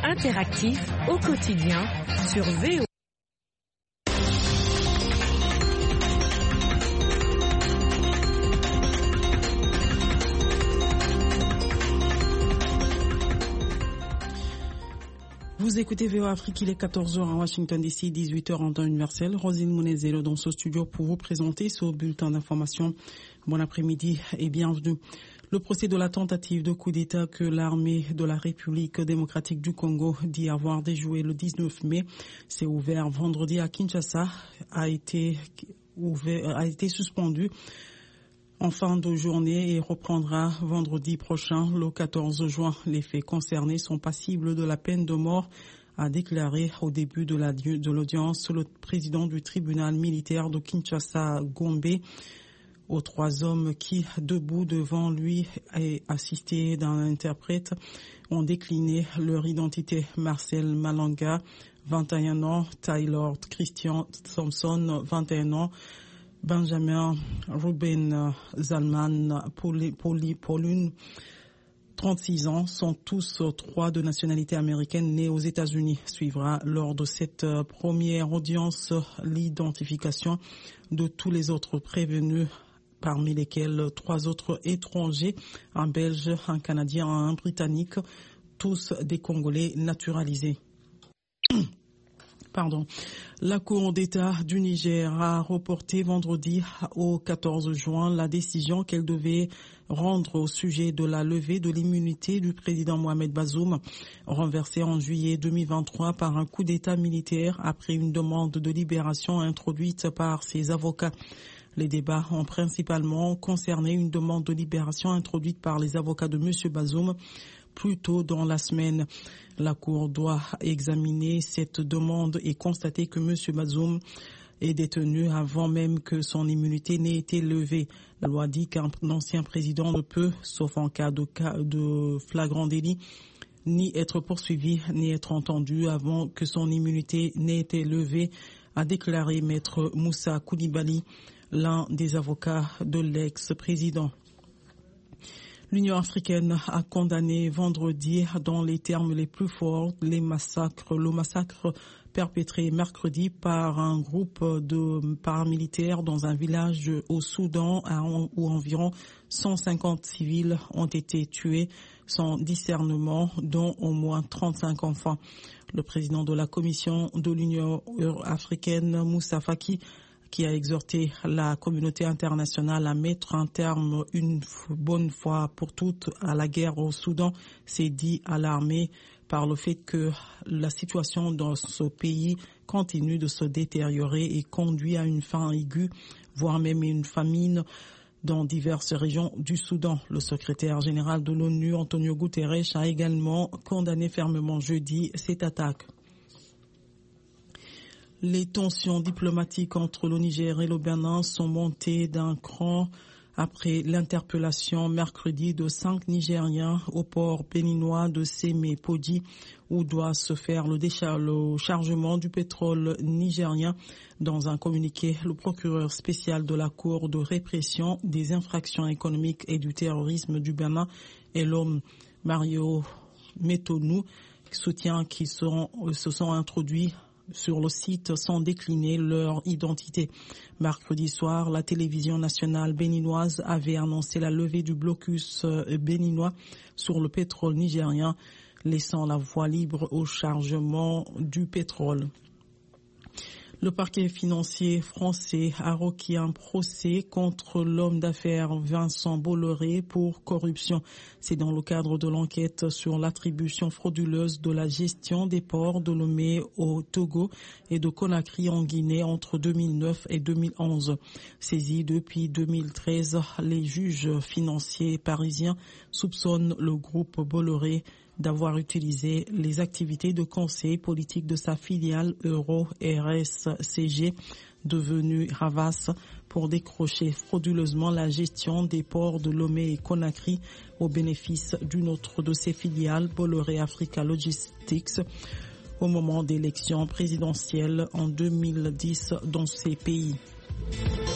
interactif au quotidien sur VO. Vous écoutez VO Afrique, il est 14h à Washington DC, 18h en temps universel. Rosine Mounezelo dans ce studio pour vous présenter ce bulletin d'information. Bon après-midi et bienvenue. Le procès de la tentative de coup d'État que l'armée de la République démocratique du Congo dit avoir déjoué le 19 mai s'est ouvert vendredi à Kinshasa, a été suspendu en fin de journée et reprendra vendredi prochain, le 14 juin. Les faits concernés sont passibles de la peine de mort, a déclaré au début de l'audience le président du tribunal militaire de Kinshasa, Gombe, aux trois hommes qui, debout devant lui et assistés d'un interprète, ont décliné leur identité. Marcel Malanga, 21 ans, Taylor Christian Thompson, 21 ans, Benjamin Ruben Zalman Paulune, 36 ans, sont tous trois de nationalité américaine nés aux États-Unis. Suivra lors de cette première audience l'identification de tous les autres prévenus, parmi lesquels trois autres étrangers, un Belge, un Canadien, un Britannique, tous des Congolais naturalisés. La Cour d'État du Niger a reporté vendredi au 14 juin la décision qu'elle devait rendre au sujet de la levée de l'immunité du président Mohamed Bazoum, renversé en juillet 2023 par un coup d'État militaire après une demande de libération introduite par ses avocats. Les débats ont principalement concerné une demande de libération introduite par les avocats de M. Bazoum plus tôt dans la semaine. La Cour doit examiner cette demande et constater que M. Bazoum est détenu avant même que son immunité n'ait été levée. La loi dit qu'un ancien président ne peut, sauf en cas de flagrant délit, ni être poursuivi, ni être entendu avant que son immunité n'ait été levée, a déclaré Maître Moussa Koulibaly, l'un des avocats de l'ex-président. L'Union africaine a condamné vendredi, dans les termes les plus forts, le massacre perpétré mercredi par un groupe de paramilitaires dans un village au Soudan où environ 150 civils ont été tués sans discernement, dont au moins 35 enfants. Le président de la Commission de l'Union africaine, Moussa Faki, qui a exhorté la communauté internationale à mettre un terme une bonne fois pour toutes à la guerre au Soudan, s'est dit alarmé par le fait que la situation dans ce pays continue de se détériorer et conduit à une faim aiguë, voire même une famine dans diverses régions du Soudan. Le secrétaire général de l'ONU, Antonio Guterres, a également condamné fermement jeudi cette attaque. Les tensions diplomatiques entre le Niger et le Bénin sont montées d'un cran après l'interpellation mercredi de 5 Nigériens au port béninois de Sémé-Podi, où doit se faire le chargement du pétrole nigérien. Dans un communiqué, le procureur spécial de la Cour de répression des infractions économiques et du terrorisme du Bénin et l'homme Mario Metonou soutient qu'ils se sont introduits sur le site sans décliner leur identité. Mercredi soir, la télévision nationale béninoise avait annoncé la levée du blocus béninois sur le pétrole nigérien, laissant la voie libre au chargement du pétrole. Le parquet financier français a requis un procès contre l'homme d'affaires Vincent Bolloré pour corruption. C'est dans le cadre de l'enquête sur l'attribution frauduleuse de la gestion des ports de Lomé au Togo et de Conakry en Guinée entre 2009 et 2011. Saisis depuis 2013, les juges financiers parisiens soupçonnent le groupe Bolloré d'avoir utilisé les activités de conseil politique de sa filiale Euro-RSCG, devenue Havas, pour décrocher frauduleusement la gestion des ports de Lomé et Conakry au bénéfice d'une autre de ses filiales, Bolloré Africa Logistics, au moment d'élections présidentielles en 2010 dans ces pays.